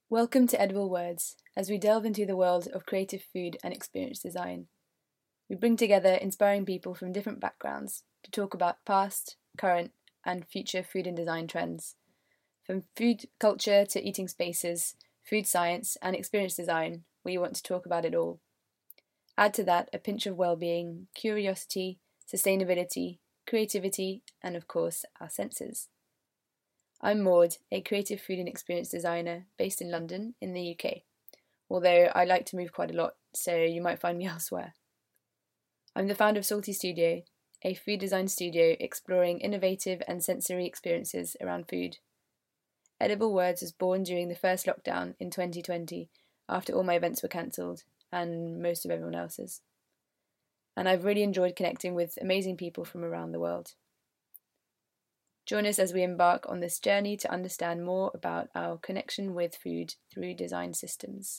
Welcome to Edible Words, as we delve into the world of creative food and experience design. We bring together inspiring people from different backgrounds to talk about past, current, and future food and design trends. From food culture to eating spaces, food science, and experience design, we want to talk about it all. Add to that a pinch of well-being, curiosity, sustainability, creativity, and of course, our senses. I'm Maud, a creative food and experience designer based in London in the UK, although I like to move quite a lot, so you might find me elsewhere. I'm the founder of Salty Studio, a food design studio exploring innovative and sensory experiences around food. Edible Words was born during the first lockdown in 2020, after all my events were cancelled, and most of everyone else's. And I've really enjoyed connecting with amazing people from around the world. Join us as we embark on this journey to understand more about our connection with food through design systems.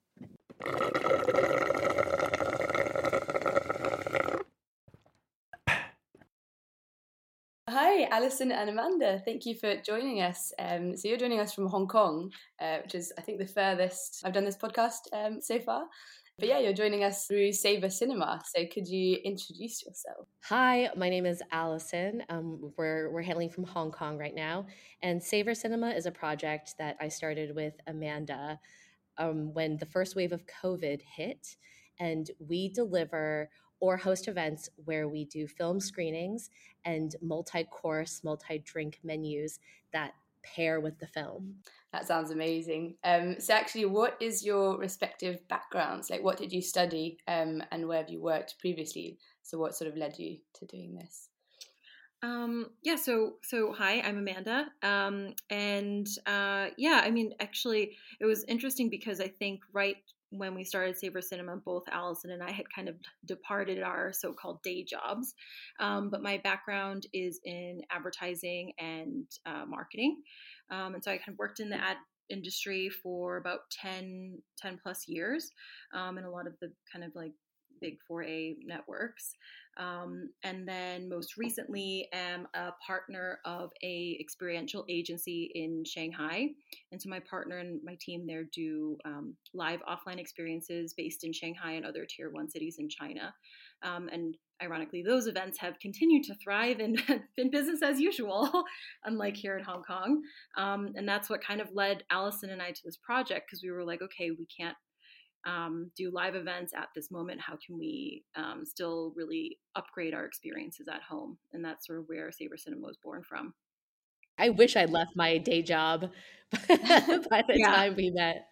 Hi, Alison and Amanda. Thank you for joining us. So you're joining us from Hong Kong, which is, I think, the furthest I've done this podcast so far. But yeah, you're joining us through Savor Cinema. So could you introduce yourself? Hi, my name is Allison. We're hailing from Hong Kong right now, and Savor Cinema is a project that I started with Amanda when the first wave of COVID hit, and we deliver or host events where we do film screenings and multi-course, multi-drink menus that pair with the film. That sounds amazing. So actually, what is your respective backgrounds? Like, what did you study and where have you worked previously? So what sort of led you to doing this? So hi, I'm Amanda. Actually, it was interesting because I think right when we started Savor Cinema, both Allison and I had kind of departed our so-called day jobs. But my background is in advertising and marketing. And so I kind of worked in the ad industry for about 10 plus years in a lot of the kind of like big 4A networks. And then most recently am a partner of a experiential agency in Shanghai. And so my partner and my team there do live offline experiences based in Shanghai and other tier 1 cities in China. And ironically, those events have continued to thrive and been business as usual, unlike here in Hong Kong. And that's what kind of led Allison and I to this project, because we were like, okay, we can't do live events at this moment. How can we still really upgrade our experiences at home? And that's sort of where Savor Cinema was born from. I wish I'd left my day job by the time we met.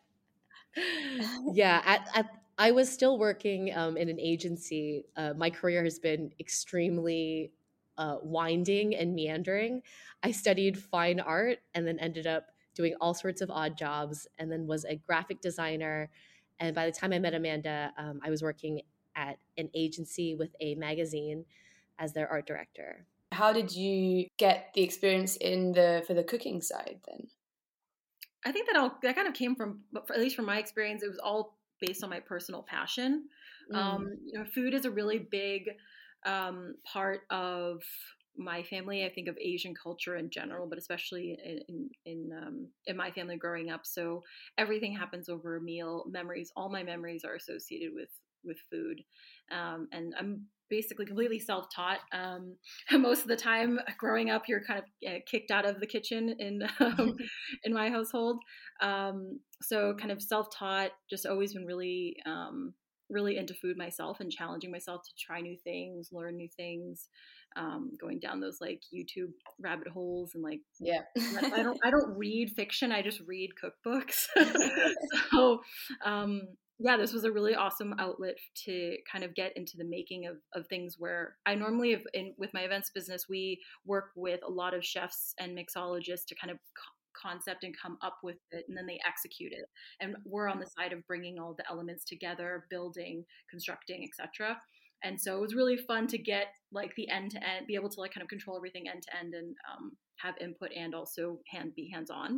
Yeah, I was still working in an agency. My career has been extremely winding and meandering. I studied fine art and then ended up doing all sorts of odd jobs, and then was a graphic designer. And by the time I met Amanda, I was working at an agency with a magazine as their art director. How did you get the experience for the cooking side then? I think that kind of came from, at least from my experience, it was all based on my personal passion. Food is a really big part of my family. I think of Asian culture in general, but especially in my family growing up. So everything happens over a meal. All my memories are associated with food, and I'm basically completely self-taught. Most of the time growing up, you're kind of kicked out of the kitchen in my household. So kind of self-taught, just always been really into food myself and challenging myself to try new things, learn new things, going down those like YouTube rabbit holes and like, yeah. I don't read fiction. I just read cookbooks. So, this was a really awesome outlet to kind of get into the making of things where I normally with my events business, we work with a lot of chefs and mixologists to kind of concept and come up with it, and then they execute it, and we're on the side of bringing all the elements together, building, constructing, etc. And so it was really fun to get like the end to end, be able to like kind of control everything end to end, and have input and also be hands on.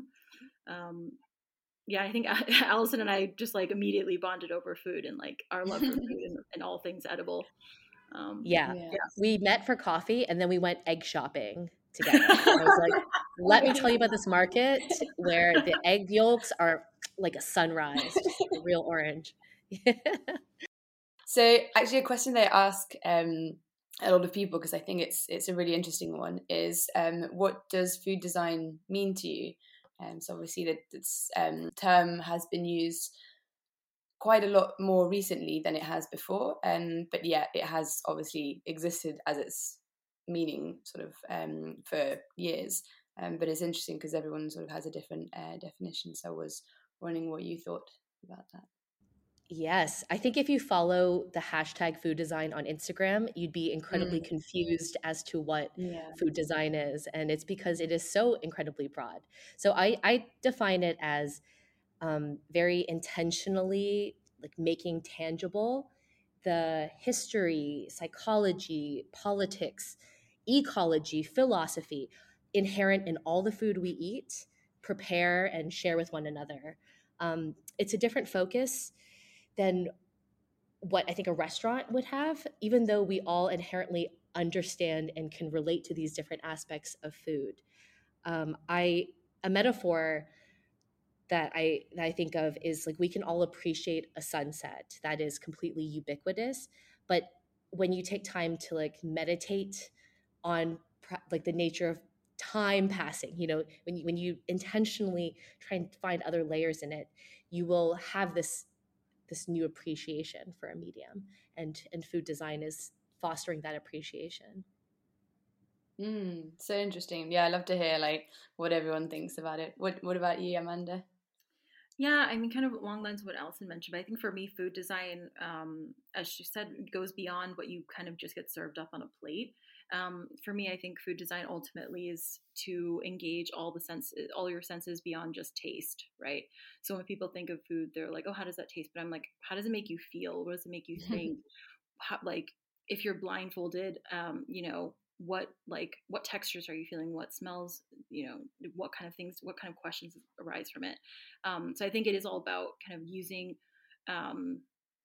I think Allison and I just like immediately bonded over food and like our love for food and all things edible. We met for coffee and then we went egg shopping together. I was like, let me tell you about this market where the egg yolks are like a sunrise, just like a real orange. So actually, a question they ask a lot of people, because I think it's a really interesting one, is what does food design mean to you? So obviously that this term has been used quite a lot more recently than it has before, but yeah, it has obviously existed as its meaning sort of for years. But it's interesting because everyone sort of has a different definition. So I was wondering what you thought about that. Yes, I think if you follow the hashtag food design on Instagram, you'd be incredibly Mm, confused as to what yeah. food design is. And it's because it is so incredibly broad. So I define it as very intentionally like making tangible the history, psychology, politics, ecology, philosophy inherent in all the food we eat, prepare, and share with one another. It's a different focus than what I think a restaurant would have, even though we all inherently understand and can relate to these different aspects of food. I a metaphor that I think of is like we can all appreciate a sunset that is completely ubiquitous, but when you take time to like meditate on like the nature of time passing, when you intentionally try and find other layers in it, you will have this new appreciation for a medium, and food design is fostering that appreciation. So interesting. Yeah, I love to hear like what everyone thinks about it. What about you, Amanda? Yeah, I mean, kind of along the lines of what Alison mentioned, but I think for me, food design, as she said, goes beyond what you kind of just get served up on a plate. For me, I think food design ultimately is to engage all your senses beyond just taste, right? So when people think of food, they're like, "Oh, how does that taste?" But I'm like, "How does it make you feel? What does it make you think? How, like, if you're blindfolded, what textures are you feeling? What smells? What kind of things? What kind of questions arise from it?" So I think it is all about kind of using um,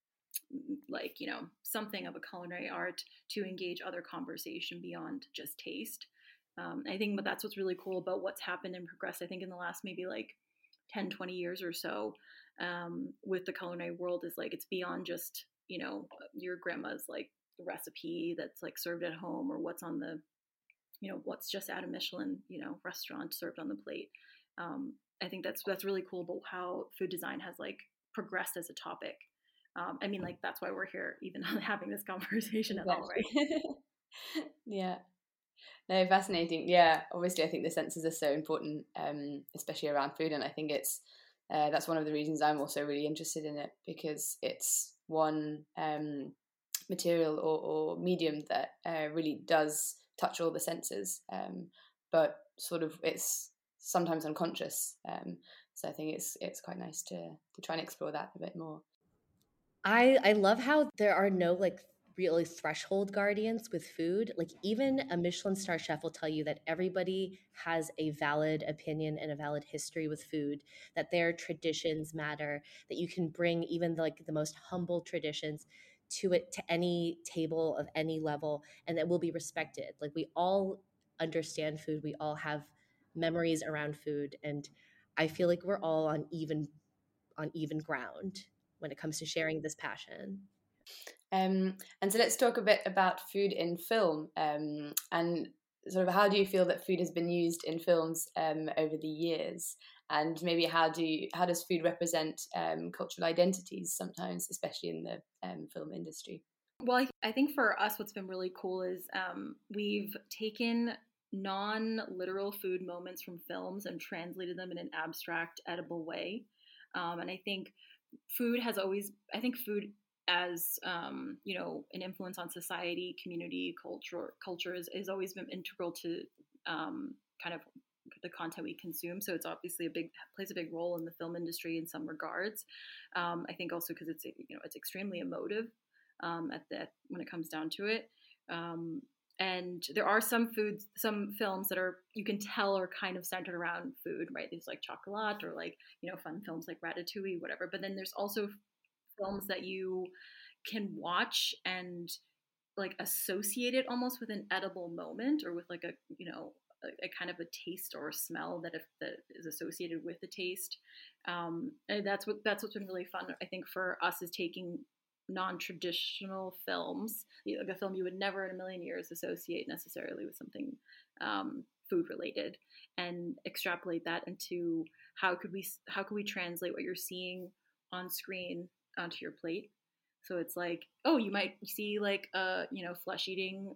something of a culinary art to engage other conversation beyond just taste. I think but that's what's really cool about what's happened and progressed, I think, in the last maybe like 10-20 years or so, with the culinary world, is like it's beyond just your grandma's like recipe that's like served at home, or what's on the what's just at a Michelin restaurant served on the plate. I think that's really cool about how food design has like progressed as a topic. I mean, like that's why we're here even having this conversation at all, right? Exactly. Yeah. No, fascinating. Yeah, obviously, I think the senses are so important, especially around food, and I think it's that's one of the reasons I'm also really interested in it, because it's one material or medium that really does touch all the senses, but sort of it's sometimes unconscious. So I think it's quite nice to try and explore that a bit more. I love how there are no like really threshold guardians with food. Like even a Michelin star chef will tell you that everybody has a valid opinion and a valid history with food, that their traditions matter, that you can bring even like the most humble traditions to any table of any level, and that will be respected. Like we all understand food, we all have memories around food, and I feel like we're all on even ground when it comes to sharing this passion. And so let's talk a bit about food in film, and sort of how do you feel that food has been used in films over the years, and maybe how does food represent cultural identities sometimes, especially in the film industry? Well, I think for us, what's been really cool is we've taken non-literal food moments from films and translated them in an abstract, edible way. And I think food as an influence on society, community, culture has always been integral to kind of the content we consume. So it's obviously plays a big role in the film industry in some regards. I think also because it's extremely emotive, at that when it comes down to it. And there are some films that are, you can tell, are kind of centered around food, right? There's like Chocolat, or like fun films like Ratatouille, whatever. But then there's also films that you can watch and like associate it almost with an edible moment, or with like a a kind of a taste or a smell that is associated with the taste. And that's what's been really fun, I think, for us, is taking non-traditional films, like a film you would never in a million years associate necessarily with something food related, and extrapolate that into how could we translate what you're seeing on screen onto your plate. So it's like, oh, you might see like a flesh eating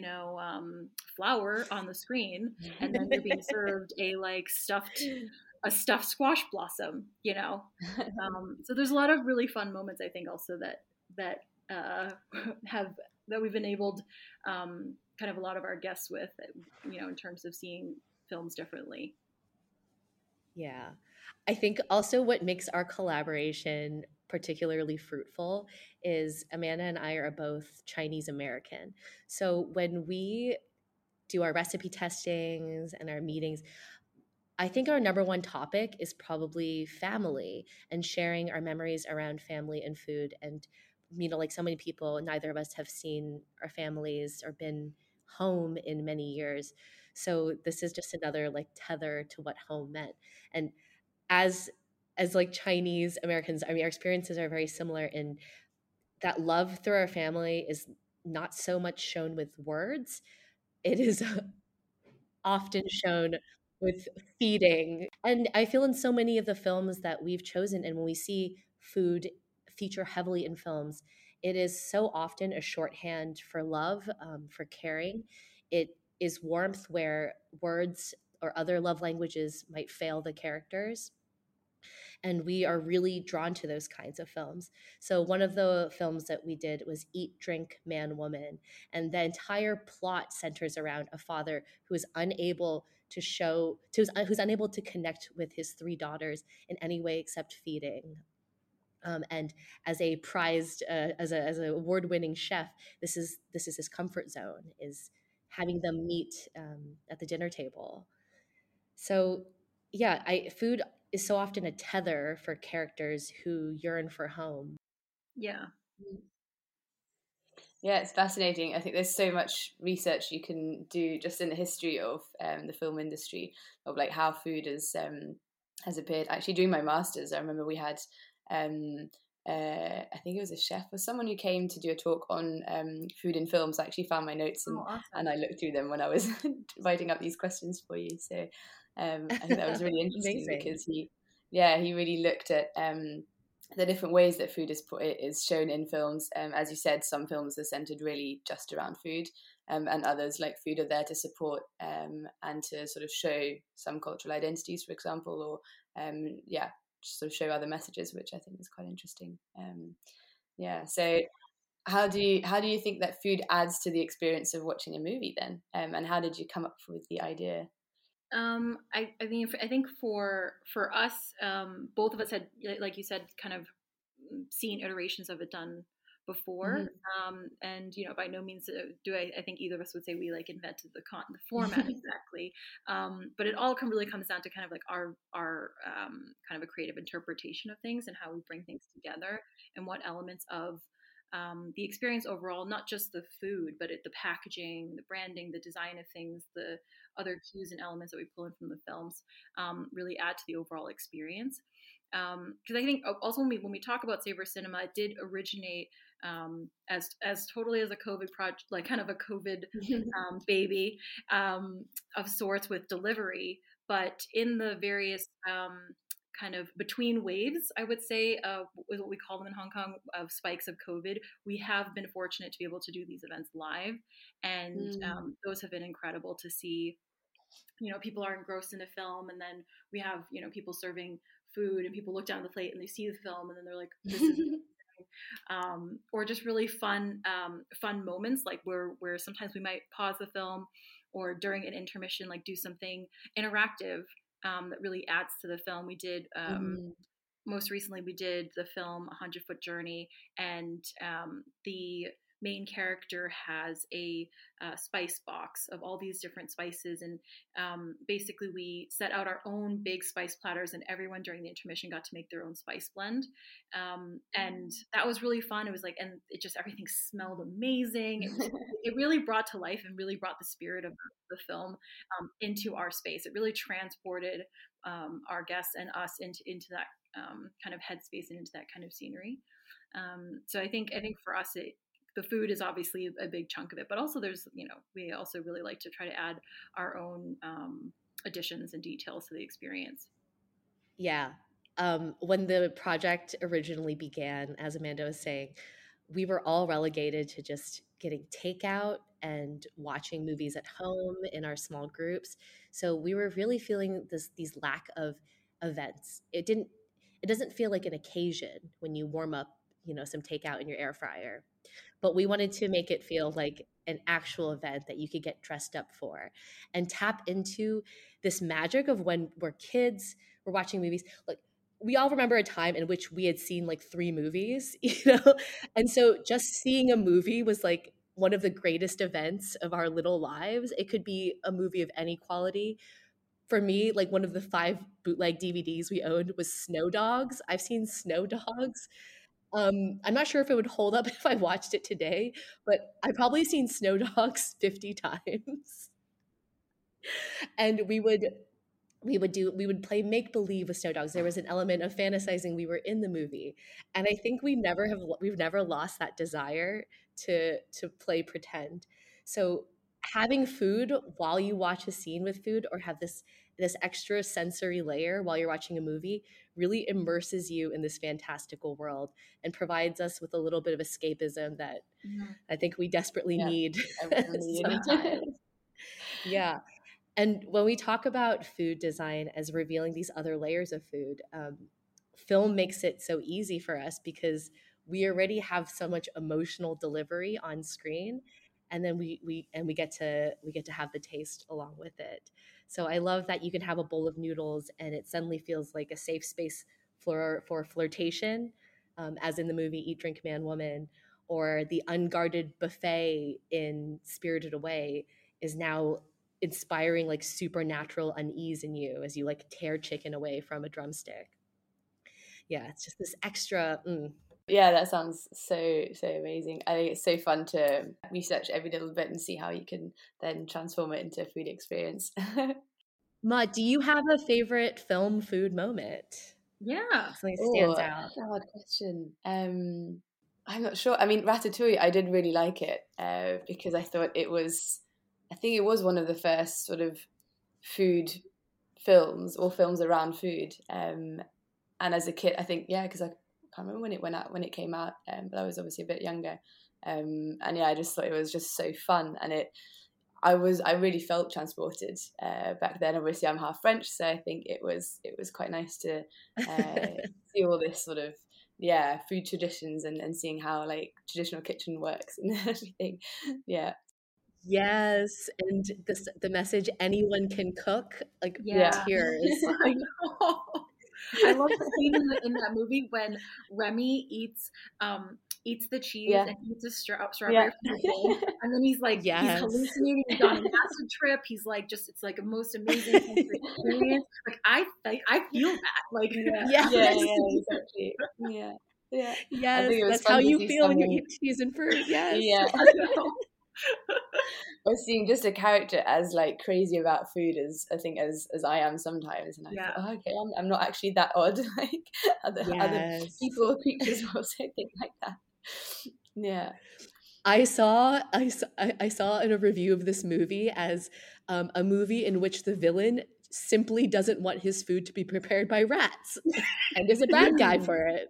flower on the screen, and then you're being served a stuffed squash blossom. So there's a lot of really fun moments, I think, also that have that we've enabled kind of a lot of our guests with, in terms of seeing films differently. Yeah. I think also what makes our collaboration particularly fruitful is Amanda and I are both Chinese American. So when we do our recipe testings and our meetings, I think our number one topic is probably family and sharing our memories around family and food. And, like so many people, neither of us have seen our families or been home in many years. So this is just another like tether to what home meant. And as like Chinese Americans, I mean, our experiences are very similar in that love through our family is not so much shown with words. It is often shown with feeding. And I feel in so many of the films that we've chosen, and when we see food feature heavily in films, it is so often a shorthand for love, for caring. It is warmth where words or other love languages might fail the characters. And we are really drawn to those kinds of films. So one of the films that we did was Eat, Drink, Man, Woman, and the entire plot centers around a father who is unable to who's unable to connect with his three daughters in any way except feeding. And as a prized, as an award-winning chef, this is his comfort zone, is having them meet at the dinner table. So, yeah, food is so often a tether for characters who yearn for home. Yeah. Yeah, it's fascinating. I think there's so much research you can do just in the history of the film industry, of like how food has appeared. Actually, doing my masters, I remember we had I think it was a chef or someone who came to do a talk on food in films. I actually found my notes Awesome. and I looked through them when I was writing up these questions for you. So I think that was really interesting because he really looked at the different ways that food is shown in films. As you said, some films are centered really just around food, and others, like food, are there to support and to sort of show some cultural identities, for example, or just sort of show other messages, which I think is quite interesting. So how do you think that food adds to the experience of watching a movie then? And how did you come up with the idea? I mean, I think for us, both of us had, like you said, kind of seen iterations of it done before. And by no means do I think either of us would say we like invented the format exactly. But it all really comes down to kind of like our kind of a creative interpretation of things and how we bring things together, and what elements of the experience overall, not just the food, but the packaging, the branding, the design of things, the other cues and elements that we pull in from the films, really add to the overall experience. Because I think also when we talk about Savor Cinema, it did originate as totally as a COVID project, like kind of a COVID baby of sorts with delivery, but in the various kind of between waves, I would say, what we call them in Hong Kong, of spikes of COVID, we have been fortunate to be able to do these events live, and those have been incredible to see. People are engrossed in a film, and then we have people serving food, and people look down the plate and they see the film, and then they're like, "This is." Or just really fun moments, like where sometimes we might pause the film, or during an intermission, like do something interactive that really adds to the film. We did most recently we did the film 100 Foot Journey, and the main character has a spice box of all these different spices, and basically we set out our own big spice platters, and everyone during the intermission got to make their own spice blend, and that was really fun. It was like, and it just, everything smelled amazing. It really brought to life and really brought the spirit of the film into our space. It really transported our guests and us into that kind of headspace and into that kind of scenery. So I think for us, the food is obviously a big chunk of it, but also there's, we also really like to try to add our own additions and details to the experience. Yeah. When the project originally began, as Amanda was saying, we were all relegated to just getting takeout and watching movies at home in our small groups. So we were really feeling these lack of events. It doesn't feel like an occasion when you warm up, some takeout in your air fryer. But we wanted to make it feel like an actual event that you could get dressed up for and tap into this magic of when we're kids, we're watching movies. Like, we all remember a time in which we had seen like 3 movies, And so just seeing a movie was like one of the greatest events of our little lives. It could be a movie of any quality. For me, like one of the 5 bootleg DVDs we owned was Snow Dogs. I've seen Snow Dogs. I'm not sure if it would hold up if I watched it today, but I've probably seen Snow Dogs 50 times. And we would play make believe with Snow Dogs. There was an element of fantasizing we were in the movie, and I think we've never lost that desire to play pretend. So having food while you watch a scene with food, or have this extra sensory layer while you're watching a movie, really immerses you in this fantastical world and provides us with a little bit of escapism that I think we desperately need sometimes. Yeah. And when we talk about food design as revealing these other layers of food, film makes it so easy for us because we already have so much emotional delivery on screen, and then we get to have the taste along with it. So I love that you can have a bowl of noodles and it suddenly feels like a safe space for flirtation, as in the movie Eat, Drink, Man, Woman, or the unguarded buffet in Spirited Away is now inspiring like supernatural unease in you as you like tear chicken away from a drumstick. Yeah, it's just this extra. Yeah, that sounds so amazing. I think it's so fun to research every little bit and see how you can then transform it into a food experience. Ma, do you have a favorite film food moment? Yeah. Something that stands out. That's a hard question. I'm not sure. I mean, Ratatouille, I did really like it because I thought I think it was one of the first sort of food films or films around food. And as a kid, I think, because I can't remember when it came out, but I was obviously a bit younger. And yeah, I just thought it was just so fun, and I really felt transported back then. Obviously, I'm half French, so I think it was quite nice to see all this sort of food traditions and seeing how like traditional kitchen works and everything. Yeah. Yes, and the message anyone can cook, like tears. I know. I love the scene in that movie when Remy eats the cheese and eats a strawberry from the bowl, and then he's like he's hallucinating. He's on an acid trip. He's like it's like a most amazing experience. Like I feel that. Like exactly. Yeah. Yes, that's how you feel when you eat cheese and fruit. Yes. Yeah. Or seeing just a character as like crazy about food as I am sometimes, and I thought, okay, I'm not actually that odd. Like other people or creatures will also think like that. Yeah. I saw in a review of this movie as a movie in which the villain simply doesn't want his food to be prepared by rats and is a bad guy for it.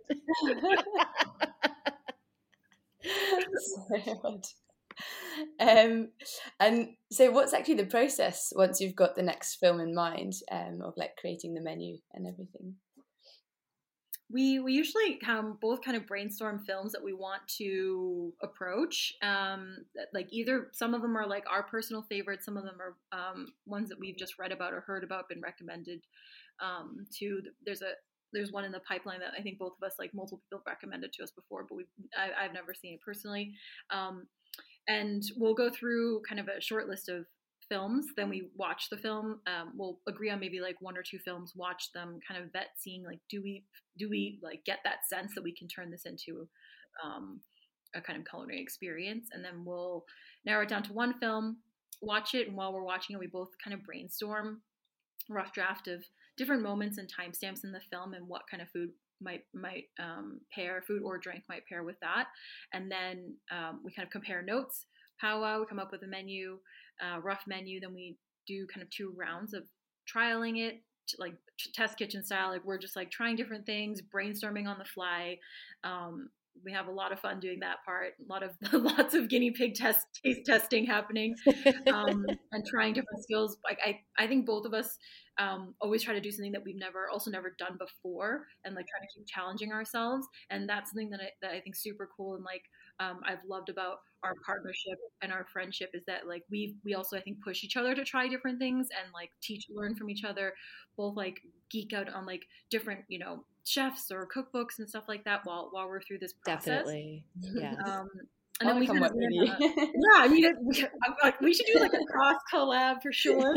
And so what's actually the process once you've got the next film in mind, of like creating the menu and everything? We usually both kind of brainstorm films that we want to approach. Like either some of them are like our personal favorites, some of them are ones that we've just read about or heard about, been recommended to. There's there's one in the pipeline that I think both of us, like multiple people have recommended to us before, but I've never seen it personally. And we'll go through kind of a short list of films. Then we watch the film. We'll agree on maybe like 1 or 2 films, watch them, kind of vet, seeing like, do we like get that sense that we can turn this into a kind of culinary experience? And then we'll narrow it down to 1 film, watch it, and while we're watching it, we both kind of brainstorm a rough draft of different moments and timestamps in the film and what kind of food might pair, food or drink might pair with that. And then we kind of compare notes, powwow, we come up with a menu, rough menu. Then we do kind of 2 rounds of trialing it, like test kitchen style. Like we're just like trying different things, brainstorming on the fly. We have a lot of fun doing that part. Lots of guinea pig taste testing happening, and trying different skills. Like I think both of us always try to do something that we've never done before, and like trying to keep challenging ourselves. And that's something that I think super cool. And like I've loved about our partnership and our friendship is that like we also I think push each other to try different things and like learn from each other. Both like geek out on like different chefs or cookbooks and stuff like that while we're through this process. Definitely, yeah. And then we kind of yeah, I mean, we should do like a cross collab for sure.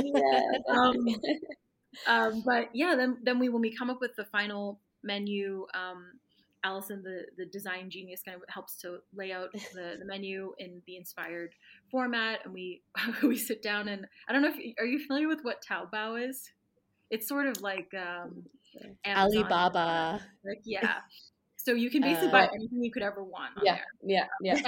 Yeah. But yeah, then when we come up with the final menu, Allison, the design genius, kind of helps to lay out the menu in the inspired format, and we sit down. And I don't know are you familiar with what Taobao is? It's sort of like Amazon, Alibaba. like, yeah. So you can basically buy anything you could ever want on there. Yeah.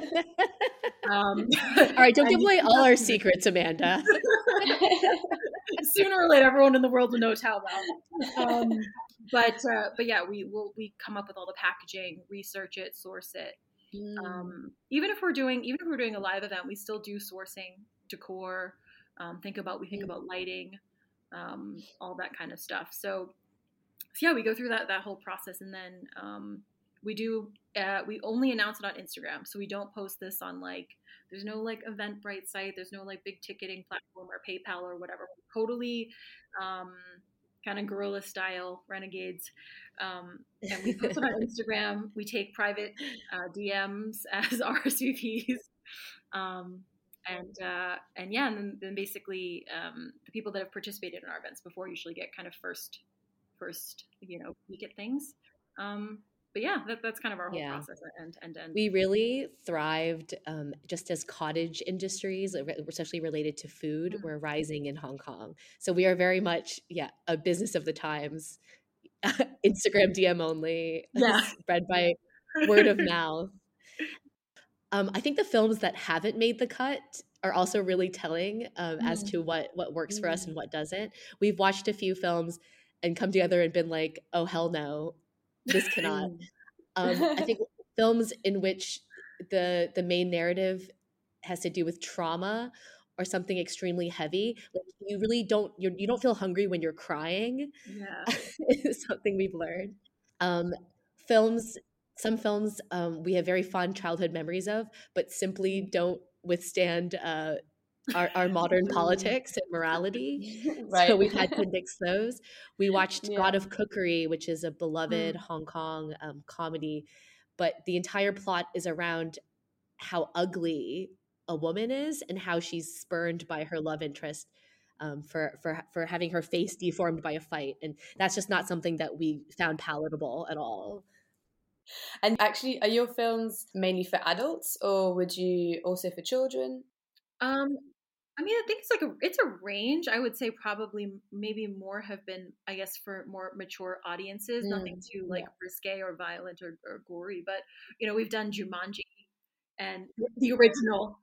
All right, don't give away all our secrets, Amanda. Sooner or later, everyone in the world will know Taobao. But yeah, we come up with all the packaging, research it, source it. Even if we're doing a live event, we still do sourcing, decor. Think about lighting, all that kind of stuff. So yeah, we go through that whole process, and then we only announce it on Instagram. So we don't post this on like, there's no like Eventbrite site, there's no like big ticketing platform or PayPal or whatever. We're totally kind of guerrilla style renegades. And we post it on Instagram. We take private DMs as RSVPs. And then basically the people that have participated in our events before usually get kind of first peek at things. But yeah, that's kind of our whole process end to end. We really thrived just as cottage industries, especially related to food, were rising in Hong Kong. So we are very much, a business of the times, Instagram DM only, spread by word of mouth. I think the films that haven't made the cut are also really telling as to what works for us and what doesn't. We've watched a few films and come together and been like, oh, hell no, this cannot. I think films in which the main narrative has to do with trauma or something extremely heavy, like you really don't feel hungry when you're crying. Yeah, is something we've learned. Some films we have very fond childhood memories of, but simply don't withstand our modern politics and morality. Right. So we've had to nix those. We watched God of Cookery, which is a beloved Hong Kong comedy, but the entire plot is around how ugly a woman is and how she's spurned by her love interest for having her face deformed by a fight. And that's just not something that we found palatable at all. And actually, are your films mainly for adults, or would you also for children? I mean, I think it's a range. I would say probably maybe more have been, I guess, for more mature audiences. Nothing too like risque or violent or gory, but we've done Jumanji and the original,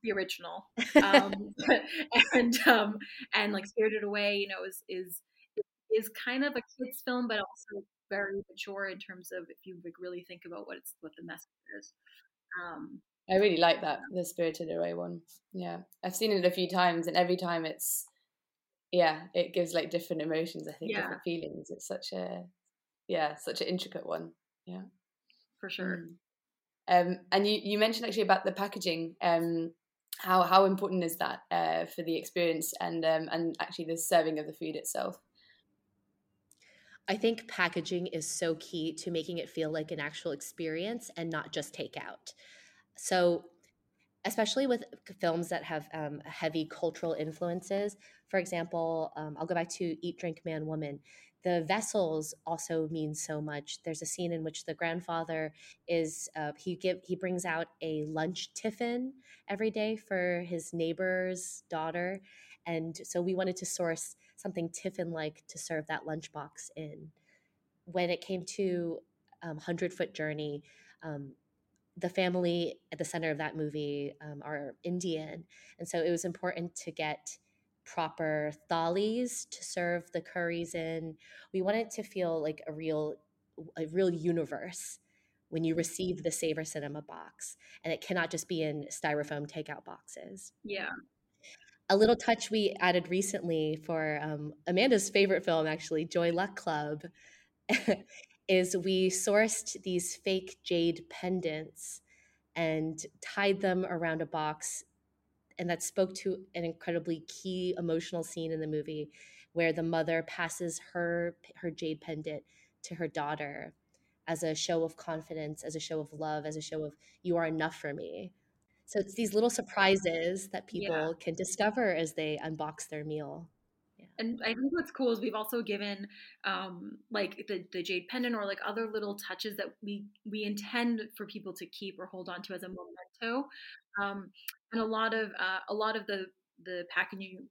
and like Spirited Away, is kind of a kids film, but also very mature in terms of if you really think about what the message is. I really like that, the Spirited Away one. Yeah, I've seen it a few times, and every time it gives like different emotions. I think different feelings. It's such an intricate one. Yeah, for sure. And you mentioned actually about the packaging. How important is that for the experience and actually the serving of the food itself? I think packaging is so key to making it feel like an actual experience and not just takeout. So, especially with films that have heavy cultural influences. For example, I'll go back to Eat, Drink, Man, Woman. The vessels also mean so much. There's a scene in which the grandfather is he brings out a lunch tiffin every day for his neighbor's daughter, and so we wanted to source something tiffin like to serve that lunchbox in. When it came to 100 Foot Journey, um, the family at the center of that movie are Indian, and so it was important to get proper thalis to serve the curries in. We wanted to feel like a real universe when you receive the Savor Cinema box, and it cannot just be in styrofoam takeout boxes. Yeah. A little touch we added recently for Amanda's favorite film, actually, Joy Luck Club, is we sourced these fake jade pendants and tied them around a box. And that spoke to an incredibly key emotional scene in the movie where the mother passes her jade pendant to her daughter as a show of confidence, as a show of love, as a show of you are enough for me. So it's these little surprises that Yeah. people can discover as they unbox their meal. Yeah. And I think what's cool is we've also given like the jade pendant or like other little touches that we intend for people to keep or hold on to as a memento. And a lot of the packaging,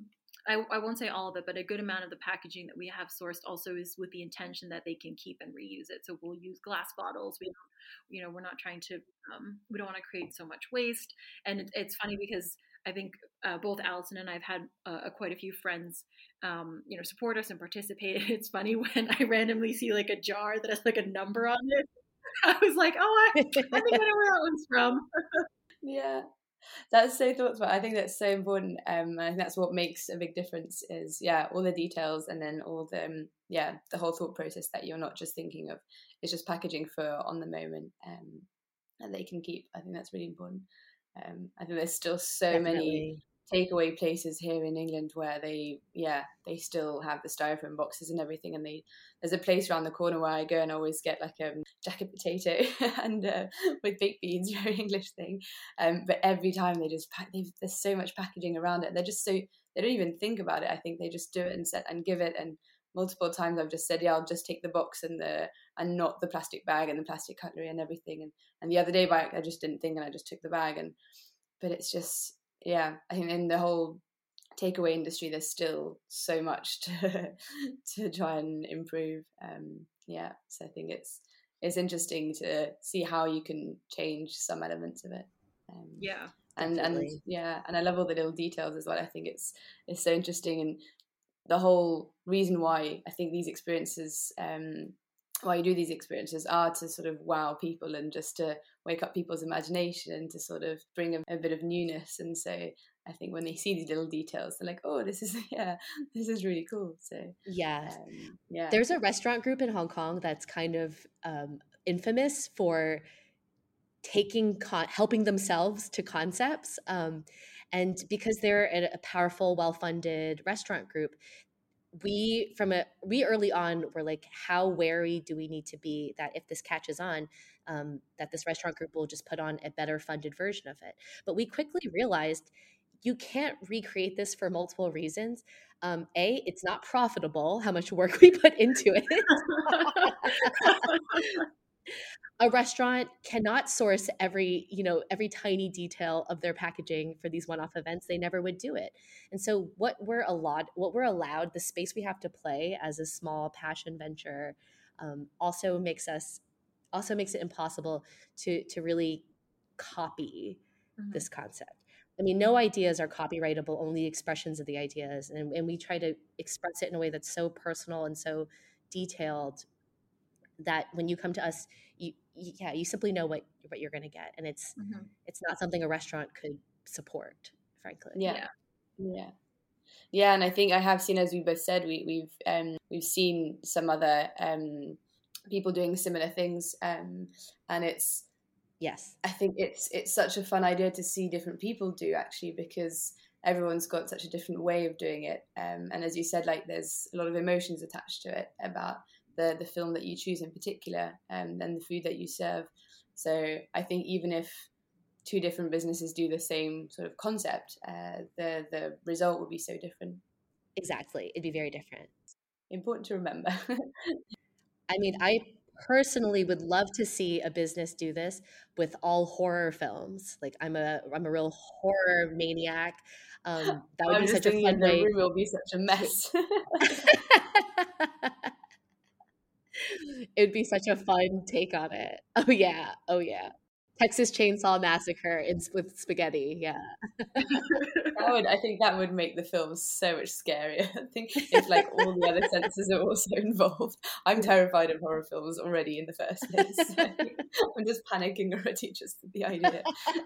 I won't say all of it, but a good amount of the packaging that we have sourced also is with the intention that they can keep and reuse it. So we'll use glass bottles. We don't, we're not trying to, we don't want to create so much waste. And it's funny because I think both Allison and I've had quite a few friends, support us and participate. It's funny when I randomly see like a jar that has like a number on it. I was like, oh, I think I know where that one's from. Yeah. That's so thoughtful. I think that's so important. I think that's what makes a big difference is, all the details and then all the, the whole thought process that you're not just thinking of. It's just packaging for on the moment that they can keep. I think that's really important. I think there's still so many takeaway places here in England where they still have the styrofoam boxes and everything, and there's a place around the corner where I go and always get like a jacket potato and with baked beans, very English thing, but every time they just there's so much packaging around it. They're just so, they don't even think about it. I think they just do it and give it, and multiple times I've just said, I'll just take the box and not the plastic bag and the plastic cutlery and everything, and the other day I just didn't think and I just took the bag, but it's just, I think in the whole takeaway industry there's still so much to try and improve. So I think it's interesting to see how you can change some elements of it. And I love all the little details as well. I think it's so interesting, and the whole reason why I think these experiences, why you do these experiences, are to sort of wow people and just to wake up people's imagination and to sort of bring a bit of newness. And so I think when they see these little details, they're like, oh, this is really cool. So there's a restaurant group in Hong Kong that's kind of infamous for helping themselves to concepts, and because they're a powerful, well-funded restaurant group, we early on were like, how wary do we need to be that if this catches on, that this restaurant group will just put on a better funded version of it. But we quickly realized you can't recreate this for multiple reasons. It's not profitable how much work we put into it. A restaurant cannot source every tiny detail of their packaging for these one-off events. They never would do it. And so what we're allowed, the space we have to play as a small passion venture, also makes it impossible to really copy this concept. I mean, no ideas are copyrightable, only expressions of the ideas. And we try to express it in a way that's so personal and so detailed that when you come to us, you simply know what you're going to get, and it's not something a restaurant could support, frankly. And I think I have seen, as we both said, we've seen some other people doing similar things, and I think it's such a fun idea to see different people do, actually, because everyone's got such a different way of doing it. And as you said, like there's a lot of emotions attached to it about the film that you choose in particular, and the food that you serve. So I think even if two different businesses do the same sort of concept, the result will be so different. Exactly. It'd be very different. Important to remember. I mean, I personally would love to see a business do this with all horror films. Like I'm a real horror maniac. That would I'm be just such a thinking fun the way. room will be such a mess. It would be such a fun take on it. Oh yeah. Oh yeah. Texas Chainsaw Massacre with spaghetti. Yeah. I think that would make the film so much scarier. I think if like all the other senses are also involved. I'm terrified of horror films already in the first place. So I'm just panicking already just with the idea.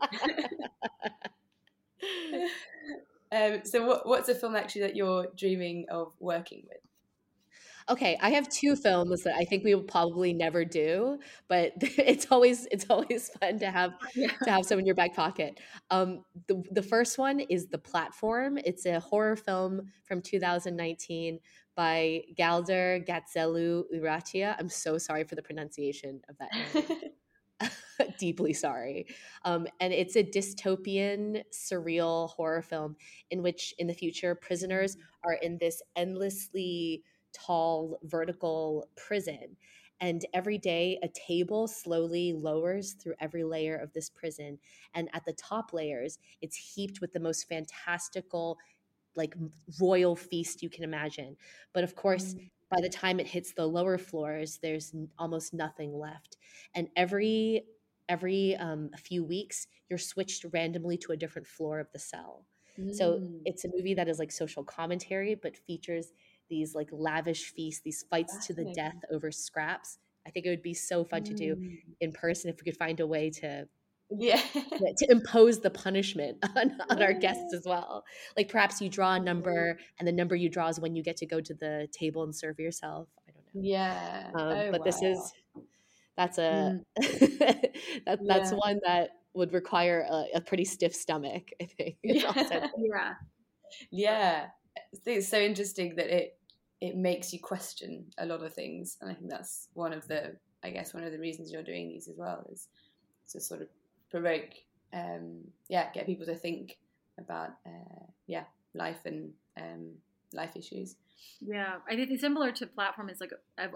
So what's a film actually that you're dreaming of working with? Okay, I have two films that I think we will probably never do, but it's always fun Yeah. to have some in your back pocket. The first one is The Platform. It's a horror film from 2019 by Galder Gatzelu Uratia. I'm so sorry for the pronunciation of that name. Deeply sorry. And it's a dystopian, surreal horror film in which, in the future, prisoners are in this endlessly tall, vertical prison. And every day, a table slowly lowers through every layer of this prison. And at the top layers, it's heaped with the most fantastical, like royal feast you can imagine. But of course, by the time it hits the lower floors, there's almost nothing left. And every a few weeks, you're switched randomly to a different floor of the cell. So it's a movie that is like social commentary, but features these like lavish feasts, these fights to the death over scraps. I think it would be so fun to do in person if we could find a way to Yeah. to impose the punishment on our guests as well. Like perhaps you draw a number and the number you draw is when you get to go to the table and serve yourself. I don't know. Yeah. But this is that's a that's Yeah. one that would require a pretty stiff stomach, I think. Yeah. Yeah. Yeah. I think it's so interesting that it makes you question a lot of things, and I think that's one of the reasons you're doing these as well, is to sort of provoke, get people to think about life and life issues. Yeah, I think similar to Platform is like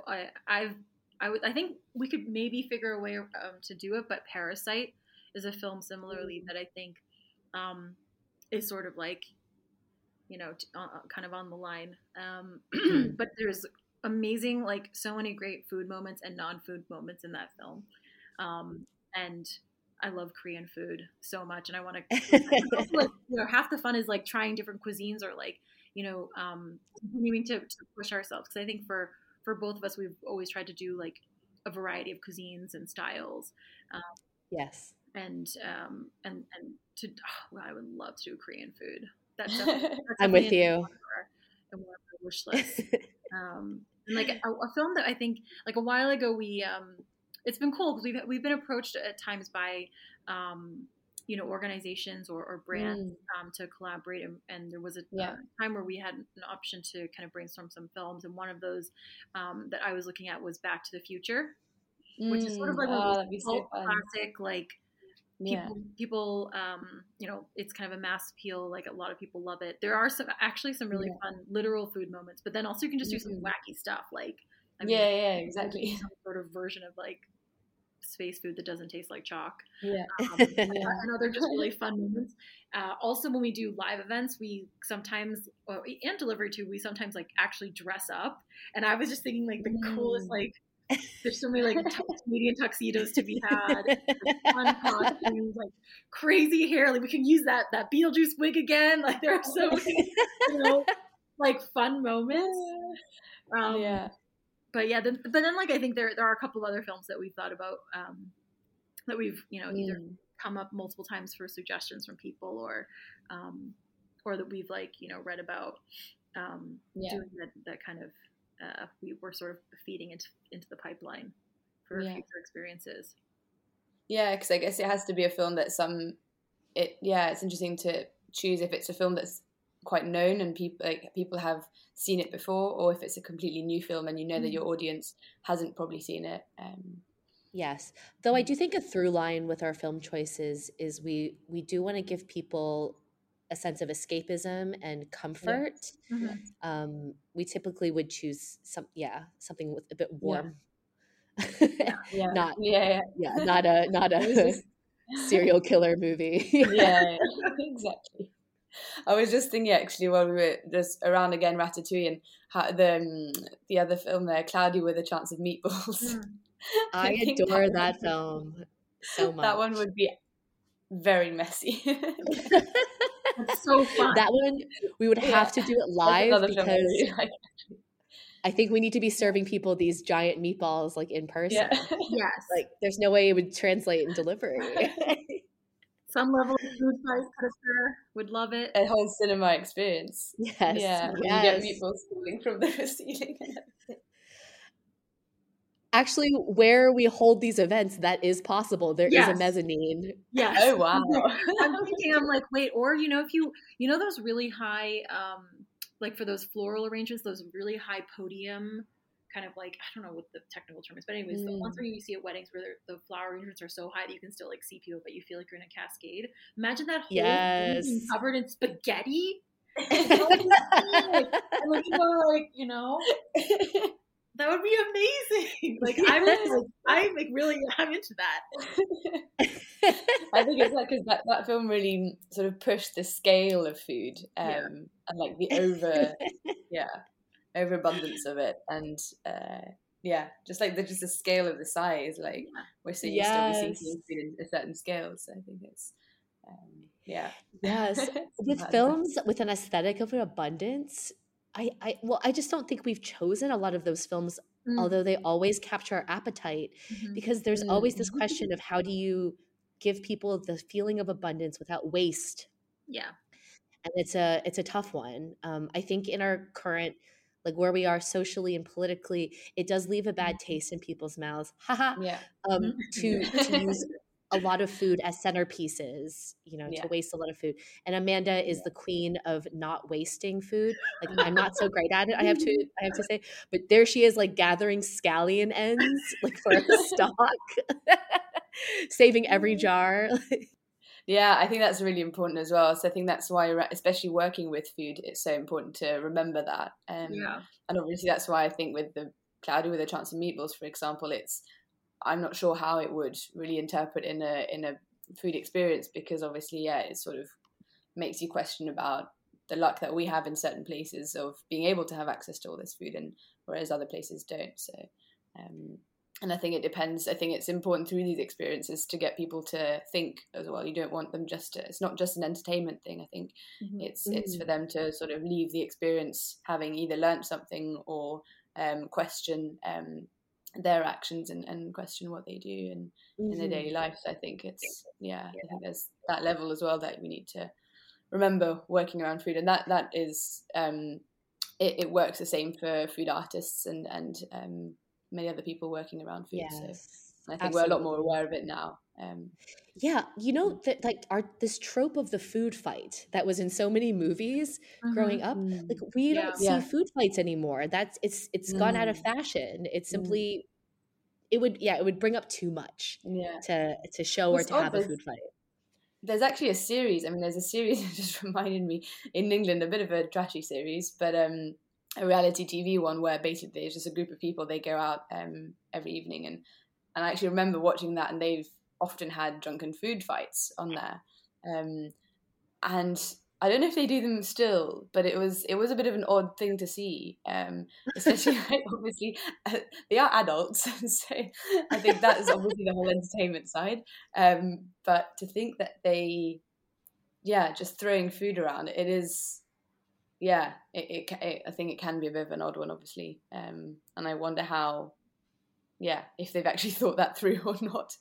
I think we could maybe figure a way to do it, but Parasite is a film similarly that I think is sort of like, kind of on the line. But there's amazing, like so many great food moments and non-food moments in that film. And I love Korean food so much, and I want to, like, half the fun is like trying different cuisines, or like, continuing to push ourselves. Because I think for both of us, we've always tried to do like a variety of cuisines and styles. Yes. And I would love to do Korean food. That's I'm with you. And more of a wish list. And like a film that I think like a while ago it's been cool because we've been approached at times by organizations or brands to collaborate, and there was a time where we had an option to kind of brainstorm some films, and one of those that I was looking at was Back to the Future, which is sort of like one of those classic, like people it's kind of a mass appeal, like a lot of people love it. There are some really fun literal food moments, but then also you can just do some wacky stuff, like exactly, some sort of version of like space food that doesn't taste like chalk. And other just really fun moments. Also, when we do live events, we sometimes, and delivery too, we sometimes like actually dress up. And I was just thinking like the coolest, like there's so many like Canadian tuxedos to be had, like, fun costumes, like crazy hair. Like we can use that Beetlejuice wig again. Like there are so many, like fun moments. But then like I think there are a couple other films that we've thought about that we've either come up multiple times for suggestions from people, or that we've like read about doing that kind of we were sort of feeding into the pipeline for future experiences. Yeah, because I guess it has to be a film that it's interesting to choose if it's a film that's quite known and people have seen it before, or if it's a completely new film and you know that your audience hasn't probably seen it. Yes. Though I do think a through line with our film choices is we do want to give people a sense of escapism and comfort. We typically would choose something with a bit warm. Not a serial killer movie. Exactly. I was just thinking actually while we were just around again Ratatouille and how the other film there, Cloudy with a Chance of Meatballs. I adore that film so much. That one would be very messy. It's so fun. That one we would have to do it live because I think we need to be serving people these giant meatballs like in person. Yes. Like there's no way it would translate in delivery. Some level of food fight producer would love it. A whole cinema experience. Yes. Yeah. You get meatballs falling from the ceiling and everything. Actually, where we hold these events, that is possible. There is a mezzanine. Yes. Oh wow. I'm like, wait, or if you those really high like for those floral arrangements, those really high podium kind of like, I don't know what the technical term is, but anyways, the ones where you see at weddings where the flower arrangements are so high that you can still like see people, but you feel like you're in a cascade. Imagine that whole thing being covered in spaghetti. And like people are like, that would be amazing. Like I'm into that. I think it's like because that film really sort of pushed the scale of food and like the overabundance of it, and just like just the scale of the size. Like we're so used to seeing food in a certain scale, so I think it's with films with an aesthetic of an abundance. I just don't think we've chosen a lot of those films, although they always capture our appetite, because there's always this question of how do you give people the feeling of abundance without waste? Yeah. And it's a tough one. I think in our current, like where we are socially and politically, it does leave a bad taste in people's mouths. To use a lot of food as centerpieces, to waste a lot of food. And Amanda is the queen of not wasting food. Like I'm not so great at it, I have to say, but there she is, like gathering scallion ends, like for a stock, saving every jar. Yeah, I think that's really important as well. So I think that's why, especially working with food, it's so important to remember that. And obviously that's why I think with the Cloudy with a Chance of Meatballs, for example, I'm not sure how it would really interpret in a food experience, because obviously, it sort of makes you question about the luck that we have in certain places of being able to have access to all this food, and whereas other places don't. So, and I think it depends. I think it's important through these experiences to get people to think as well. You don't want them it's not just an entertainment thing. I think it's for them to sort of leave the experience having either learnt something or question their actions and question what they do in their daily life. So I think it's I think there's that level as well that we need to remember working around food, and that is it works the same for food artists and many other people working around food. So I think we're a lot more aware of it now. That like this trope of the food fight that was in so many movies growing up, like we don't see food fights anymore. It's gone out of fashion. It's simply it would bring up too much to show or to have a food fight. There's actually a series. I mean, there's a series that just reminded me in England, a bit of a trashy series, but a reality TV one where basically it's just a group of people. They go out every evening, and I actually remember watching that, and they've often had drunken food fights on there, and I don't know if they do them still, but it was a bit of an odd thing to see, especially like, obviously they are adults, so I think that is obviously the whole entertainment side, but to think that they just throwing food around, it is I think it can be a bit of an odd one, obviously, and I wonder how if they've actually thought that through or not.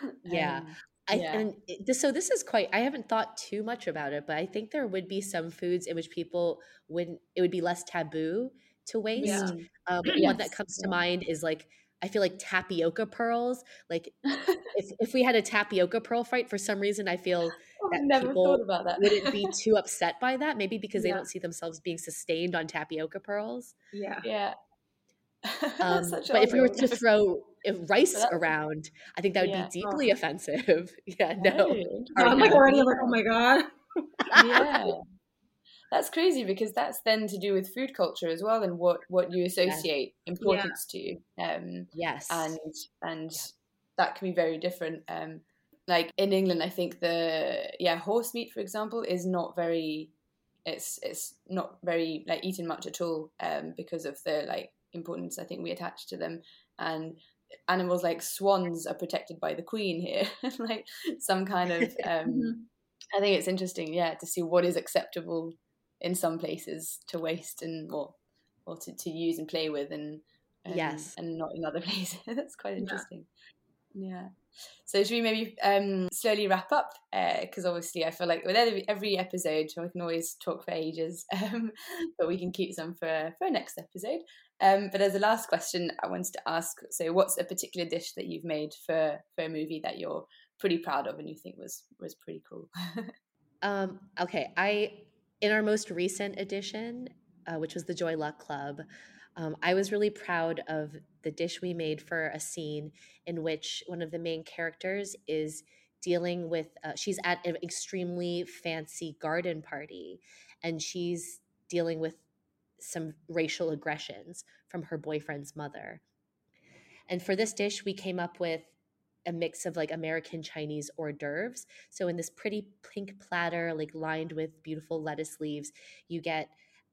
So this is quite, I haven't thought too much about it, but I think there would be some foods in which it would be less taboo to waste. One that comes to mind is like, I feel like tapioca pearls. Like if we had a tapioca pearl fight, for some reason, I feel that never thought people about that. wouldn't be too upset by that, maybe because they Yeah. don't see themselves being sustained on tapioca pearls. Yeah. Yeah. That's such But if we were a to throw rice That- around, I think that would be yeah. deeply offensive. Yeah, Oh, no. Yeah, I'm Hard like no. already like, oh my God. Yeah. That's crazy because that's then to do with food culture as well and what you associate importance to. Yes. And that can be very different. Like in England, I think horse meat, for example, is not very it's not very like eaten much at all because of the like importance I think we attach to them. And animals like swans are protected by the queen here. Like some kind of I think it's interesting, to see what is acceptable in some places to waste and or to use and play with and Yes. and not in other places. That's quite interesting. Yeah. So should we maybe slowly wrap up? Because obviously I feel like with every episode we can always talk for ages, but we can keep some for a next episode. But as a last question, I wanted to ask, so what's a particular dish that you've made for a movie that you're pretty proud of and you think was pretty cool? Okay, in our most recent edition, which was the Joy Luck Club, I was really proud of the dish we made for a scene in which one of the main characters is dealing with, she's at an extremely fancy garden party, and she's dealing with some racial aggressions from her boyfriend's mother. And for this dish, we came up with a mix of like American Chinese hors d'oeuvres. So in this pretty pink platter, like lined with beautiful lettuce leaves, you get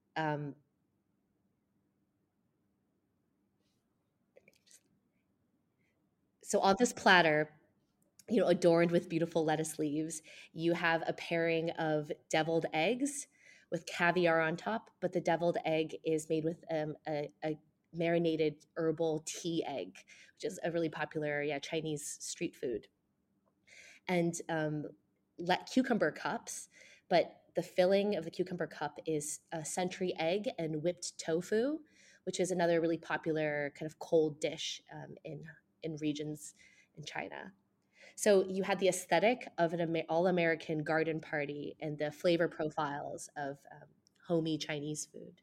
so on this platter, adorned with beautiful lettuce leaves, you have a pairing of deviled eggs with caviar on top, but the deviled egg is made with a marinated herbal tea egg, which is a really popular Chinese street food. And cucumber cups, but the filling of the cucumber cup is a century egg and whipped tofu, which is another really popular kind of cold dish in regions in China. So you had the aesthetic of an all-American garden party and the flavor profiles of homey Chinese food.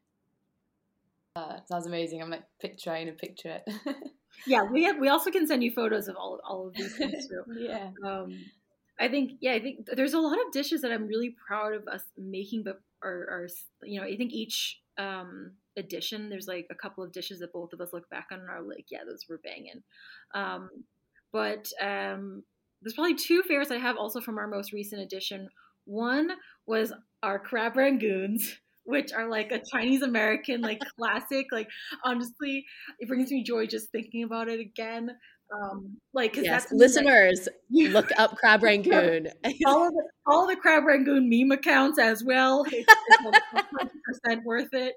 Sounds amazing. I'm like trying to picture it. Yeah, we also can send you photos of all of these things too. Yeah. I think there's a lot of dishes that I'm really proud of us making, but are I think each edition there's like a couple of dishes that both of us look back on and are like, yeah, those were banging. But there's probably two favorites I have also from our most recent edition. One was our crab rangoons, which are like a Chinese American like classic. Like honestly, it brings me joy just thinking about it again. Cause yes, that's listeners, look up crab rangoon. all the crab rangoon meme accounts as well. It's 100% worth it.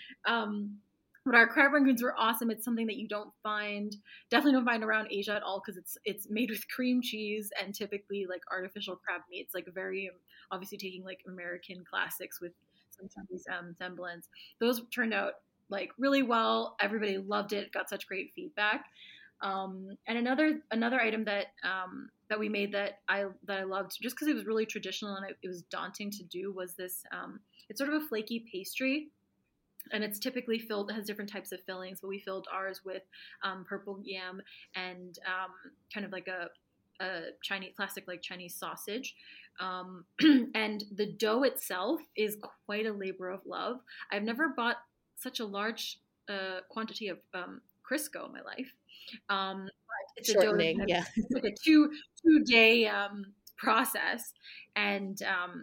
But our crab rangoons were awesome. It's something that you definitely don't find around Asia at all, because it's made with cream cheese and typically like artificial crab meat. It's like very obviously taking like American classics with some Chinese semblance. Those turned out like really well. Everybody loved it. Got such great feedback. And another item that we made that I loved just because it was really traditional and it was daunting to do was this. It's sort of a flaky pastry. And it's typically has different types of fillings, but we filled ours with purple yam and kind of like a classic Chinese sausage. And the dough itself is quite a labor of love. I've never bought such a large quantity of Crisco in my life. But it's shortening, a dough it's like a 2-day process, and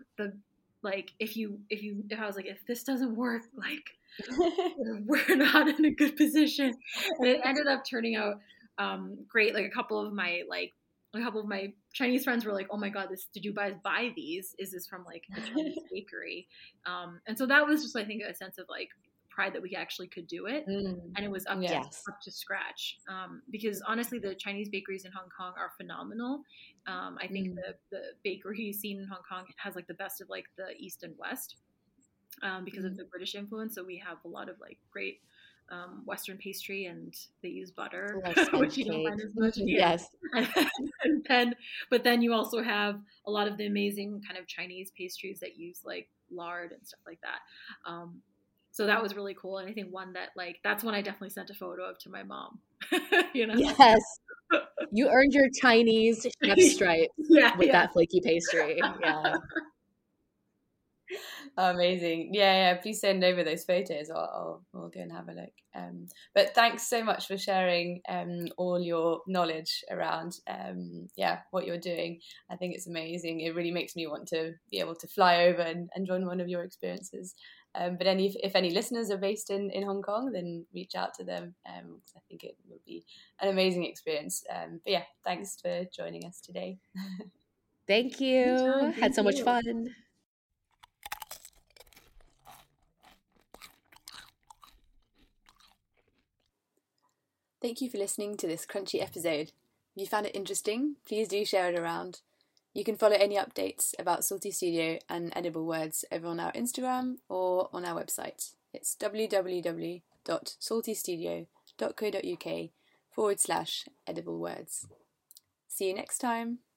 if I was like, if this doesn't work, like we're not in a good position. And it ended up turning out great. Like a couple of my Chinese friends were like, oh my God, did you guys buy these? Is this from like a Chinese bakery? And so that was just, I think, a sense of like pride that we actually could do it. And it was up to scratch. Because honestly, the Chinese bakeries in Hong Kong are phenomenal. I think the bakery scene in Hong Kong has like the best of like the East and West because of the British influence. So we have a lot of like great Western pastry, and they use butter, Love sponge which you don't cake. find as much here. Yes. But then you also have a lot of the amazing kind of Chinese pastries that use like lard and stuff like that. So that was really cool. And I think one that like, that's when I definitely sent a photo of to my mom, you know? Yes. You earned your Chinese chef stripe with that flaky pastry. Yeah. Amazing. Yeah, please send over those photos. I'll go and have a look. But thanks so much for sharing all your knowledge around what you're doing. I think it's amazing. It really makes me want to be able to fly over and join one of your experiences. But if any listeners are based in Hong Kong, then reach out to them. I think it will be an amazing experience. But yeah, thanks for joining us today. Thank you. Had so much fun. Thank you for listening to this crunchy episode. If you found it interesting, please do share it around. You can follow any updates about Salty Studio and Edible Words over on our Instagram or on our website. It's www.saltystudio.co.uk/edible words. See you next time.